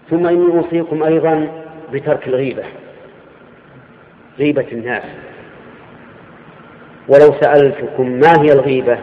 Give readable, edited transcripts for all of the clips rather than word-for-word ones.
ثم إني أوصيكم أيضا بترك الغيبة، غيبة الناس. ولو سألتكم ما هي الغيبة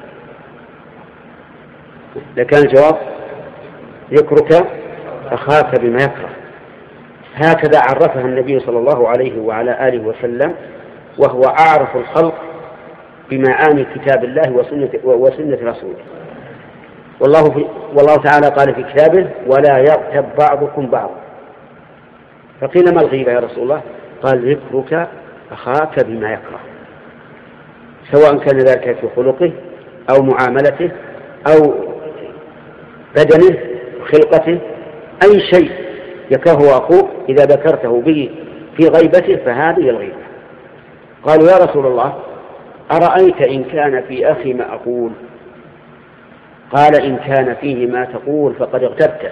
لكان الجواب ذكرك أخاك بما يكره. هكذا عرفها النبي صلى الله عليه وعلى آله وسلم، وهو أعرف الخلق بمعاني كتاب الله وسنة رسوله. والله تعالى قال في كتابه: ولا يغتب بعضكم بعضا. فقيل: ما الغيبة يا رسول الله؟ قال: ذكرك أخاك بما يكره، سواء كان ذلك في خلقه أو معاملته أو بدنه خلقته، أي شيء يكرهه أخوك إذا ذكرته به في غيبته فهذه الغيبة. قالوا: يا رسول الله أرأيت إن كان في أخي ما أقول؟ قال: إن كان فيه ما تقول فقد اغتبته،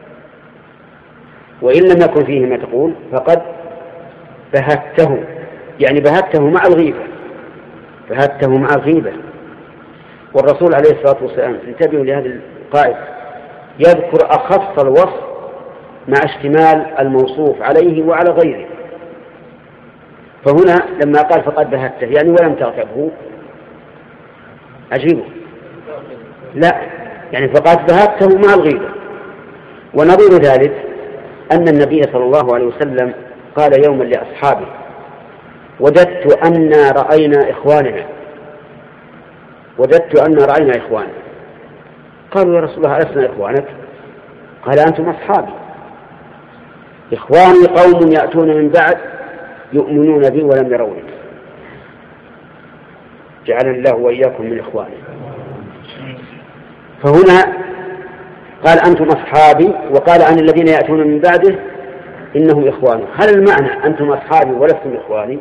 وإن لم يكن فيه ما تقول فقد بهته، يعني بهته مع الغيبة، بهته مع الغيبة. والرسول عليه الصلاة والسلام، انتبهوا لهذه القاعدة، يذكر أخص الوصف مع اشتمال الموصوف عليه وعلى غيره. فهنا لما قال فقد بهته يعني ولم تغتبه، عجيبه، لا، يعني فقد بهته مع الغيبة. ونظير ذلك أن النبي صلى الله عليه وسلم قال يوما لأصحابه: وجدت أن رأينا إخواننا. قالوا: يا رسول الله ألسنا إخوانك؟ قال: أنتم أصحابي. إخواني قوم يأتون من بعد يؤمنون بي ولم يروني. جعلنا الله وإياكم من إخوانه. فهنا قال: أنتم أصحابي، وقال عن الذين يأتون من بعده إنهم إخوانه. هل المعنى أنتم أصحابي ولستم إخواني؟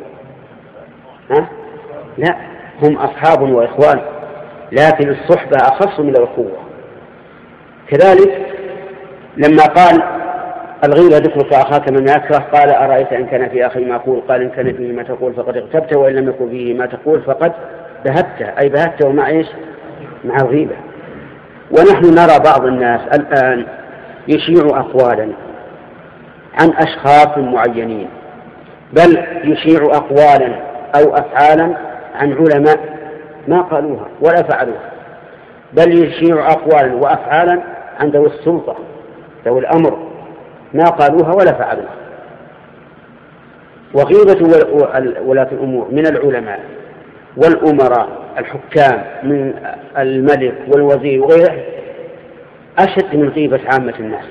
لا، هم أصحاب وإخوان، لكن الصحبة أخص من الأخوة. كذلك لما قال الغيبة ذكرك أخاك من يكره، قال: أرأيت إن كان في أخي ما أقول؟ قال: إن كان فيه ما تقول فقد اغتبته، وإن لم يكن فيه ما تقول فقد بهته، أي بهته مع إيش؟ مع الغيبة. ونحن نرى بعض الناس الآن يشيع أقوالا عن أشخاص معينين، بل يشيع أقوالا أو أفعالا عن علماء ما قالوها ولا فعلوها، بل يشيع أقوالا وأفعالا عن ذوي السلطة ذوي الأمر ما قالوها ولا فعلوها. وغيبة ولاة الأمور من العلماء والأمراء الحكام من الملك والوزير وغيره أشد من غيبة عامة الناس.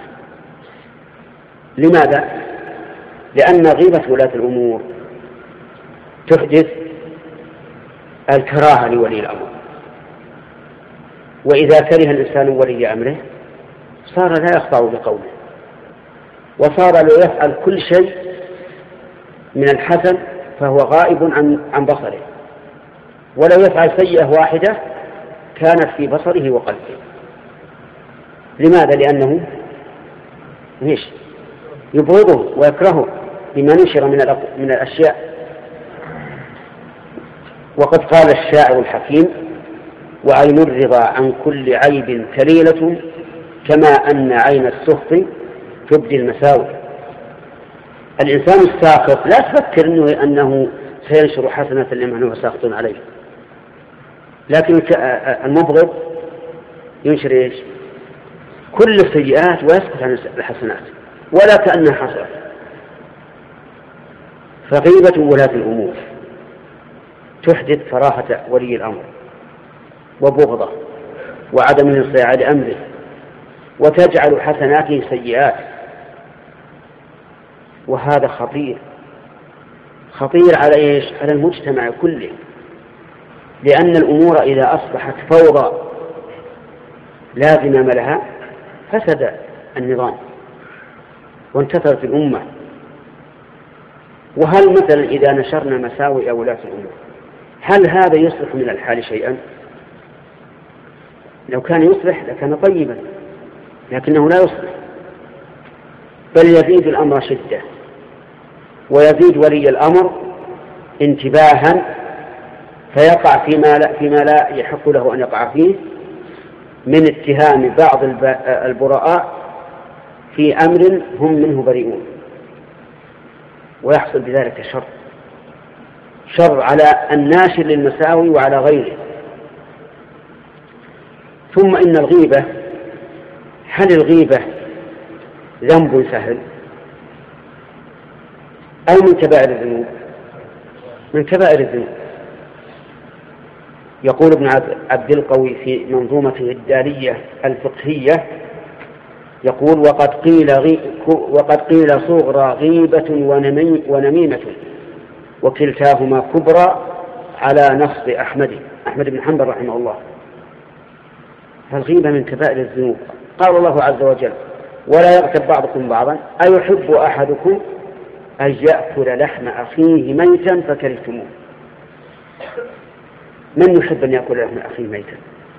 لماذا؟ لأن غيبة ولاة الأمور تحدث الكراهة لولي الأمر، وإذا كره الإنسان ولي أمره صار لا يخضع بقوله، وصار لا يفعل كل شيء من الحسن فهو غائب عن بصره، ولو يفعل سيئة واحدة كانت في بصره وقلبه. لماذا؟ لأنه يبغضه ويكرهه بما نشر من الأشياء. وقد قال الشاعر الحكيم: وعين الرضا عن كل عيب كليلة، كما أن عين السخط تبدي المساوئ. الإنسان الساخط لا تفكر أنه سينشر حسنة لمن هو ساخط عليه، لكن المبغض ينشر إيش؟ كل السيئات ويسكت عن الحسنات ولا كأنها حصلت. فغيبة ولاة الأمور تحدث كراهة ولي الأمر وبغضه وعدم الانصياع لأمره، وتجعل حسناته سيئات، وهذا خطير على إيش؟ على المجتمع كله، لأن الأمور إذا أصبحت فوضى لا زمام لها فسد النظام وانتثرت الأمة. وهل مثلا إذا نشرنا مساوئ ولاة الأمور هل هذا يصلح من الحال شيئا؟ لو كان يصلح لكان طيبا، لكنه لا يصلح، بل يزيد الأمر شدة، ويزيد ولي الأمر انتباها فيقع فيما لا يحق له أن يقع فيه من اتهام بعض البراء في أمر هم منه بريئون، ويحصل بذلك شر على الناشر للمساوي وعلى غيره. ثم إن الغيبة، هل الغيبة ذنب سهل أو من كبائر الذنوب؟ من كبائر الذنوب. يقول ابن عبد القوي في منظومته الدالية الفقهية، يقول: وقد قيل صغرى غيبة ونميمة وكلتاهما كبرى على نصب أحمد بن حنبل رحمه الله. فالغيبة من كبائر الذنوب. قال الله عز وجل: ولا يغتب بعضكم بعضا أيحب أحدكم أن يأكل لحم أخيه ميتا فكرهتموه. من يحب أن يأكل لحم أخيه ميتا؟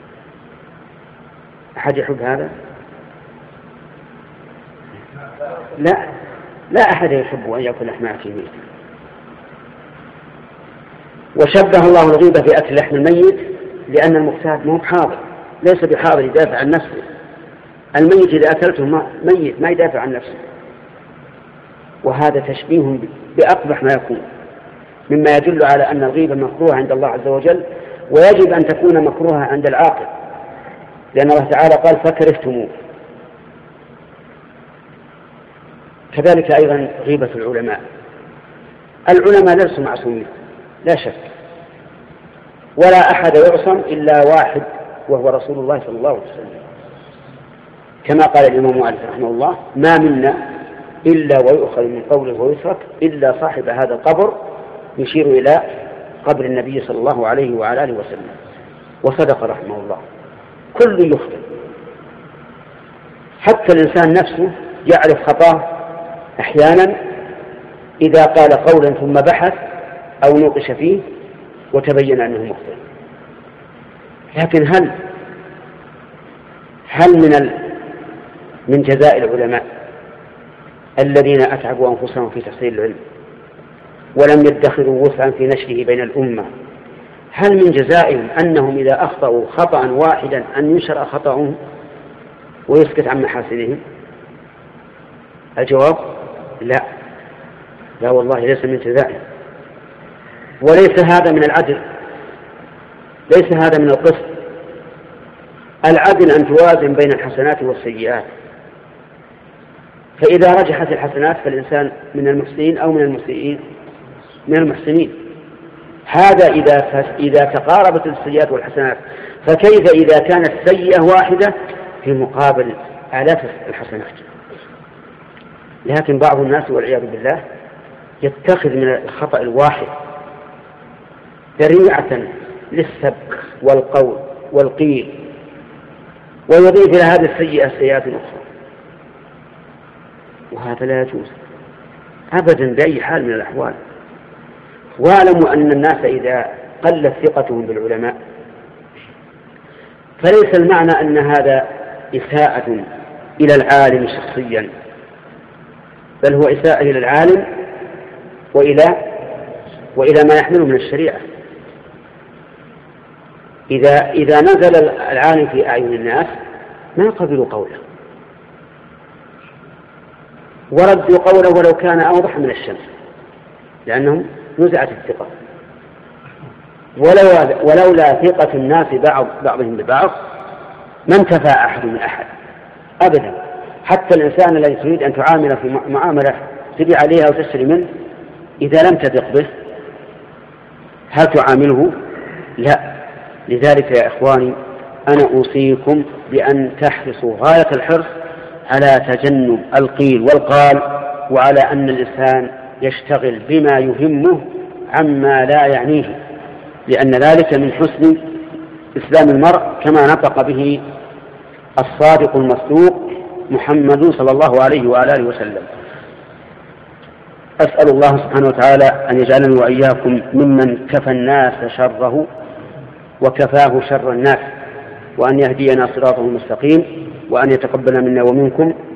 أحد يحب هذا؟ لا أحد يحب أن يأكل لحم أخيه ميتا. وشبه الله الغيبة بأكل لحم الميت لأن المغتاب مو بحاضر، ليس بحاضر يدافع عن نفسه. الميت إذا أكلته ميت ما يدافع عن نفسه. وهذا تشبيه بأقبح ما يكون، مما يدل على أن الغيبة مكروهة عند الله عز وجل، ويجب أن تكون مكروهة عند العاقل، لأن الله تعالى قال: فكرهتموه. كذلك أيضا غيبة العلماء ليسوا معصومين لا شك، ولا أحد يعصم إلا واحد وهو رسول الله صلى الله عليه وسلم، كما قال الإمام مالك رحمه الله: ما منا إلا ويؤخذ من قوله ويترك إلا صاحب هذا القبر، يشير إلى قبر النبي صلى الله عليه وعلى آله وسلم. وصدق رحمه الله. كل يخطئ، حتى الإنسان نفسه يعرف خطاه أحيانا إذا قال قولا ثم بحث أو نوقش فيه وتبين أنه مخطئ. لكن هل من جزاء العلماء الذين أتعبوا أنفسهم في تحصيل العلم ولم يدخروا وسعا في نشره بين الأمة، هل من جزائهم أنهم إذا أخطأوا خطأ واحدا أن ينشر خطأهم ويسكت عن محاسنهم؟ الجواب: لا والله، ليس من جزائهم، وليس هذا من العدل، ليس هذا من القسط. العدل أن توازن بين الحسنات والسيئات، فإذا رجحت الحسنات فالإنسان من المحسنين أو من المسيئين؟ من المحسنين. هذا إذا تقاربت السيئات والحسنات، فكيف إذا كانت سيئة واحدة في مقابل آلاف الحسنات؟ لكن بعض الناس والعياذ بالله يتخذ من الخطأ الواحد ذريعة للسب والقول والقيل، ويضيف إلى هذه السيئة سيئات أخرى، وهذا لا يجوز أبدا بأي حال من الأحوال. واعلموا أن الناس إذا قلت ثقتهم بالعلماء فليس المعنى أن هذا إساءة إلى العالم شخصيا، بل هو إساءة إلى العالم وإلى ما يحمله من الشريعة. إذا نزل العالم في أعين الناس ما قبلوا قوله وردوا قوله ولو كان أوضح من الشمس، لأنهم نزعت الثقة. ولولا ثقة الناس بعضهم ببعض ما انتفى أحد من أحد أبدا. حتى الإنسان الذي تريد أن تعامل في معاملة تبيع عليها أو تشتري منه، إذا لم تثق به هل تعامله؟ لا. لذلك يا إخواني أنا أوصيكم بأن تحرصوا غاية الحرص على تجنب القيل والقال، وعلى أن الإنسان يشتغل بما يهمه عما لا يعنيه، لأن ذلك من حسن إسلام المرء، كما نطق به الصادق المصدوق محمد صلى الله عليه وآله وسلم. أسأل الله سبحانه وتعالى أن يجعلني وإياكم ممن كفى الناس شره وكفاه شر الناس، وأن يهدينا صراطه المستقيم، وأن يتقبل منا ومنكم